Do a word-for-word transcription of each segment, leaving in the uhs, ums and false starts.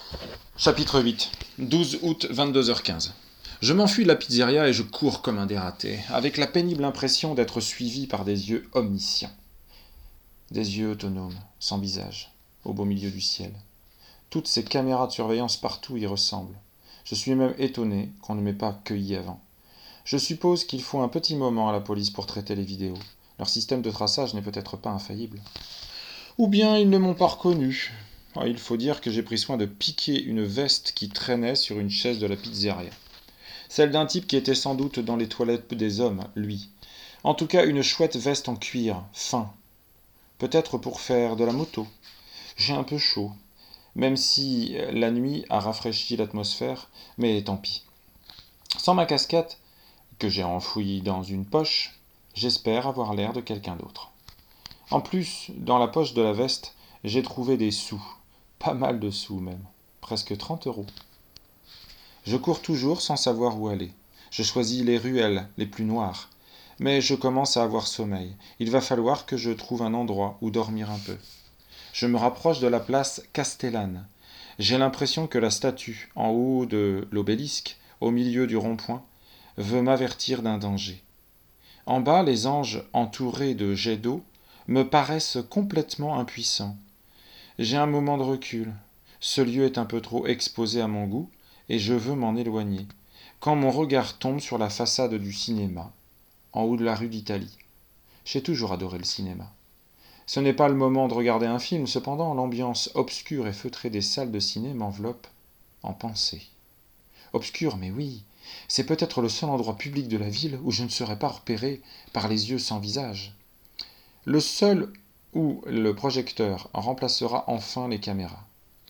Chapitre huit. douze août, vingt-deux heures quinze. Je m'enfuis de la pizzeria et je cours comme un dératé, avec la pénible impression d'être suivi par des yeux omniscients. Des yeux autonomes, sans visage, au beau milieu du ciel. Toutes ces caméras de surveillance partout y ressemblent. Je suis même étonné qu'on ne m'ait pas cueilli avant. Je suppose qu'il faut un petit moment à la police pour traiter les vidéos. Leur système de traçage n'est peut-être pas infaillible. Ou bien ils ne m'ont pas reconnu. Il faut dire que j'ai pris soin de piquer une veste qui traînait sur une chaise de la pizzeria. Celle d'un type qui était sans doute dans les toilettes des hommes, lui. En tout cas, une chouette veste en cuir, fin. Peut-être pour faire de la moto. J'ai un peu chaud, même si la nuit a rafraîchi l'atmosphère, mais tant pis. Sans ma casquette, que j'ai enfouie dans une poche, j'espère avoir l'air de quelqu'un d'autre. En plus, dans la poche de la veste, j'ai trouvé des sous. Pas mal de sous même. Presque trente euros. Je cours toujours sans savoir où aller. Je choisis les ruelles les plus noires. Mais je commence à avoir sommeil. Il va falloir que je trouve un endroit où dormir un peu. Je me rapproche de la place Castellane. J'ai l'impression que la statue, en haut de l'obélisque, au milieu du rond-point, veut m'avertir d'un danger. En bas, les anges entourés de jets d'eau me paraissent complètement impuissants. J'ai un moment de recul. Ce lieu est un peu trop exposé à mon goût, et je veux m'en éloigner, quand mon regard tombe sur la façade du cinéma, en haut de la rue d'Italie. J'ai toujours adoré le cinéma. Ce n'est pas le moment de regarder un film, cependant l'ambiance obscure et feutrée des salles de ciné m'enveloppe en pensée. Obscure, mais oui, c'est peut-être le seul endroit public de la ville où je ne serai pas repéré par les yeux sans visage. Le seul où le projecteur remplacera enfin les caméras.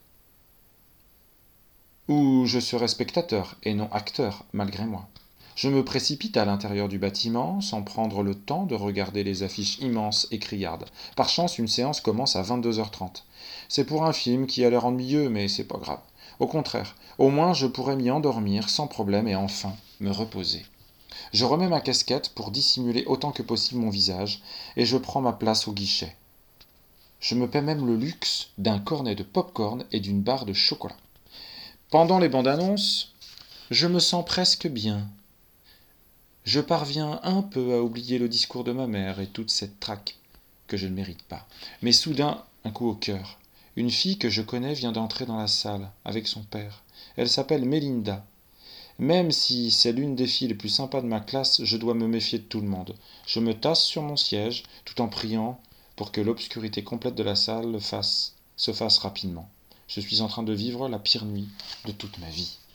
Où je serai spectateur et non acteur, malgré moi. Je me précipite à l'intérieur du bâtiment sans prendre le temps de regarder les affiches immenses et criardes. Par chance, une séance commence à vingt-deux heures trente. C'est pour un film qui a l'air ennuyeux, mais c'est pas grave. Au contraire, au moins je pourrai m'y endormir sans problème et enfin me reposer. Je remets ma casquette pour dissimuler autant que possible mon visage et je prends ma place au guichet. Je me paie même le luxe d'un cornet de pop-corn et d'une barre de chocolat. Pendant les bandes annonces, je me sens presque bien. Je parviens un peu à oublier le discours de ma mère et toute cette traque que je ne mérite pas. Mais soudain, un coup au cœur. Une fille que je connais vient d'entrer dans la salle avec son père. Elle s'appelle Mélinda. Même si c'est l'une des filles les plus sympas de ma classe, je dois me méfier de tout le monde. Je me tasse sur mon siège tout en priant pour que l'obscurité complète de la salle fasse, se fasse rapidement. Je suis en train de vivre la pire nuit de toute ma vie.